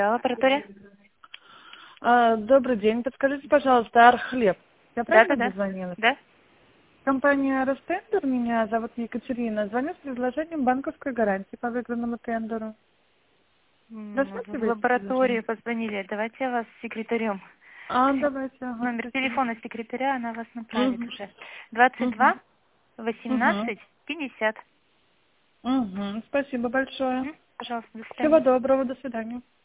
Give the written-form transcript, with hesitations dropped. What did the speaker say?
Лаборатория? Добрый день. Подскажите, пожалуйста, Архлеб. Я правильно Да. дозвонилась? Да? Компания Ростендер, меня зовут Екатерина. Звоню с предложением банковской гарантии по выигранному тендеру. В Рассматриваете лабораторию предложение? позвонили. Давайте я вас с секретарем. Давайте. Ага, Номер спасибо. телефона секретаря, она вас направит Угу. уже. Угу. 22 Угу. 18 50. Угу. Спасибо большое. Пожалуйста, до Всего свидания. доброго. До свидания.